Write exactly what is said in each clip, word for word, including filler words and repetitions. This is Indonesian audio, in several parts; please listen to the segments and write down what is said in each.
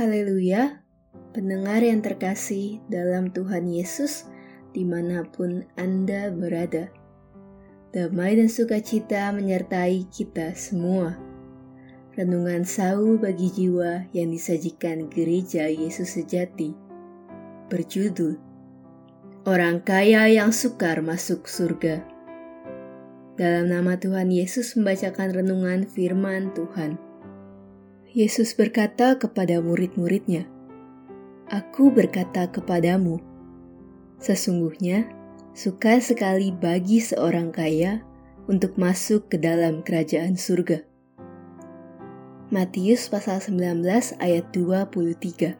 Haleluya, pendengar yang terkasih dalam Tuhan Yesus dimanapun Anda berada. Damai dan sukacita menyertai kita semua. Renungan Sau bagi jiwa yang disajikan Gereja Yesus Sejati berjudul Orang Kaya yang Sukar Masuk Surga. Dalam nama Tuhan Yesus membacakan renungan firman Tuhan. Yesus berkata kepada murid-muridnya, "Aku berkata kepadamu, sesungguhnya sukar sekali bagi seorang kaya untuk masuk ke dalam kerajaan surga." Matius pasal sembilan belas ayat dua puluh tiga.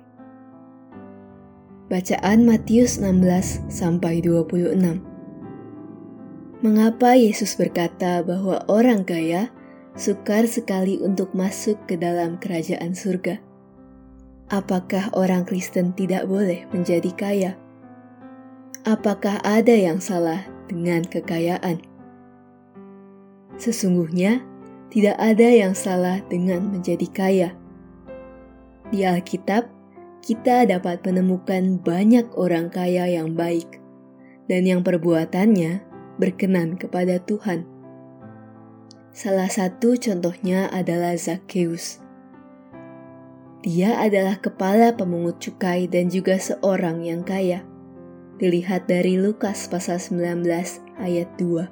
Bacaan Matius enam belas sampai dua puluh enam. Mengapa Yesus berkata bahwa orang kaya sukar sekali untuk masuk ke dalam kerajaan surga? Apakah orang Kristen tidak boleh menjadi kaya? Apakah ada yang salah dengan kekayaan? Sesungguhnya, tidak ada yang salah dengan menjadi kaya. Di Alkitab, kita dapat menemukan banyak orang kaya yang baik dan yang perbuatannya berkenan kepada Tuhan. Salah satu contohnya adalah Zakheus. Dia adalah kepala pemungut cukai dan juga seorang yang kaya. Dilihat dari Lukas pasal sembilan belas ayat dua.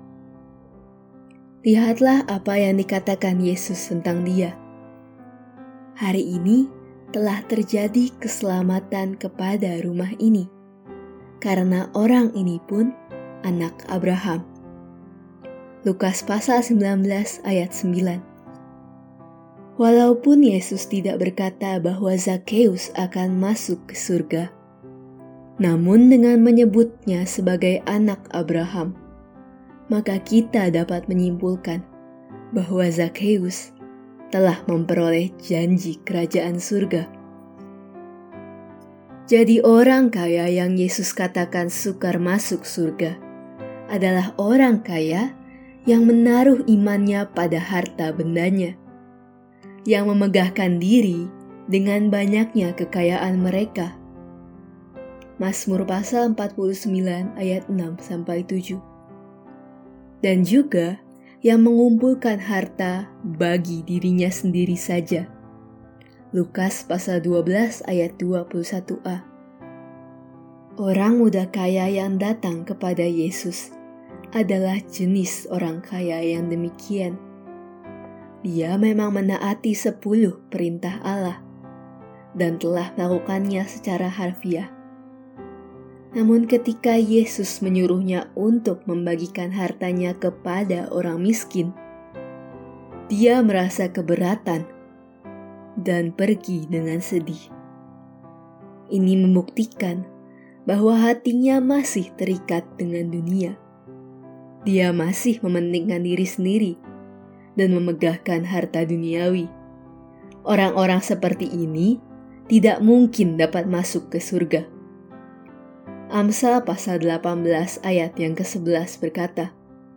Lihatlah apa yang dikatakan Yesus tentang dia. Hari ini telah terjadi keselamatan kepada rumah ini, karena orang ini pun anak Abraham. Lukas pasal sembilan belas ayat sembilan. Walaupun Yesus tidak berkata bahwa Zakheus akan masuk ke surga, namun dengan menyebutnya sebagai anak Abraham, maka kita dapat menyimpulkan bahwa Zakheus telah memperoleh janji kerajaan surga. Jadi orang kaya yang Yesus katakan sukar masuk surga adalah orang kaya yang menaruh imannya pada harta bendanya, yang memegahkan diri dengan banyaknya kekayaan mereka. Mazmur pasal empat puluh sembilan ayat enam sampai tujuh. Dan juga yang mengumpulkan harta bagi dirinya sendiri saja. Lukas pasal dua belas ayat dua puluh satu a. Orang muda kaya yang datang kepada Yesus adalah jenis orang kaya yang demikian. Dia memang menaati sepuluh perintah Allah dan telah melakukannya secara harfiah. Namun ketika Yesus menyuruhnya untuk membagikan hartanya kepada orang miskin, dia merasa keberatan dan pergi dengan sedih. Ini membuktikan bahwa hatinya masih terikat dengan dunia. Dia masih mementingkan diri sendiri dan memegahkan harta duniawi. Orang-orang seperti ini tidak mungkin dapat masuk ke surga. Amsal pasal delapan belas ayat yang kesebelas berkata,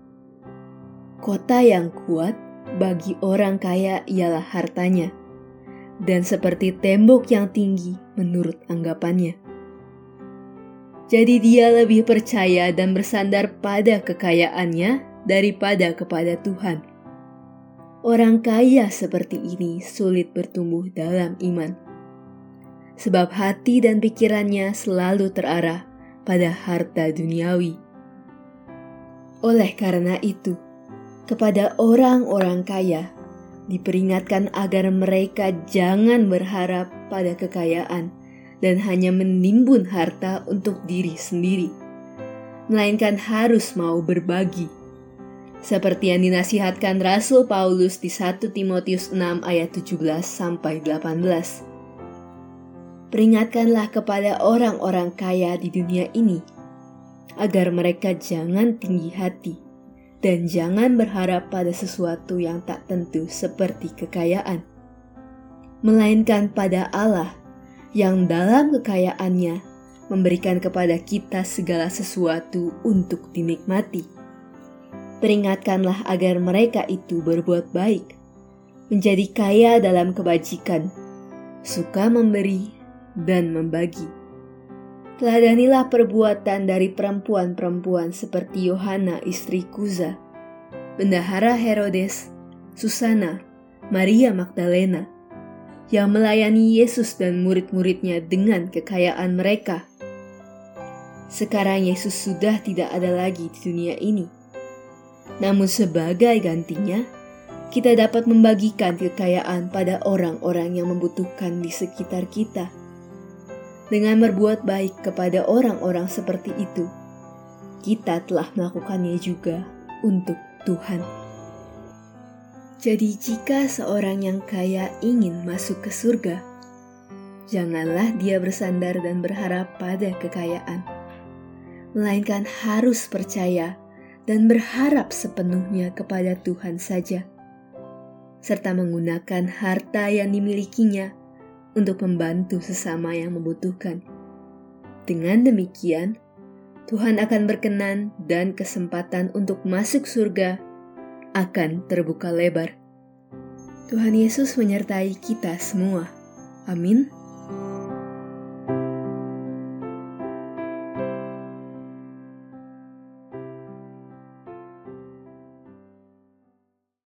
"Kota yang kuat bagi orang kaya ialah hartanya, dan seperti tembok yang tinggi menurut anggapannya." Jadi dia lebih percaya dan bersandar pada kekayaannya daripada kepada Tuhan. Orang kaya seperti ini sulit bertumbuh dalam iman, sebab hati dan pikirannya selalu terarah pada harta duniawi. Oleh karena itu, kepada orang-orang kaya diperingatkan agar mereka jangan berharap pada kekayaan dan hanya menimbun harta untuk diri sendiri, melainkan harus mau berbagi. Seperti yang dinasihatkan Rasul Paulus di satu Timotius enam ayat tujuh belas sampai delapan belas. Peringatkanlah kepada orang-orang kaya di dunia ini, agar mereka jangan tinggi hati dan jangan berharap pada sesuatu yang tak tentu seperti kekayaan, melainkan pada Allah yang dalam kekayaannya memberikan kepada kita segala sesuatu untuk dinikmati. Peringatkanlah agar mereka itu berbuat baik, menjadi kaya dalam kebajikan, suka memberi dan membagi. Teladanilah perbuatan dari perempuan-perempuan seperti Yohana istri Kuza, Bendahara Herodes, Susana, Maria Magdalena, yang melayani Yesus dan murid-muridnya dengan kekayaan mereka. Sekarang Yesus sudah tidak ada lagi di dunia ini. Namun sebagai gantinya, kita dapat membagikan kekayaan pada orang-orang yang membutuhkan di sekitar kita. Dengan berbuat baik kepada orang-orang seperti itu, kita telah melakukannya juga untuk Tuhan. Jadi jika seorang yang kaya ingin masuk ke surga, janganlah dia bersandar dan berharap pada kekayaan, melainkan harus percaya dan berharap sepenuhnya kepada Tuhan saja, serta menggunakan harta yang dimilikinya untuk membantu sesama yang membutuhkan. Dengan demikian, Tuhan akan berkenan dan kesempatan untuk masuk surga akan terbuka lebar. Tuhan Yesus menyertai kita semua. Amin.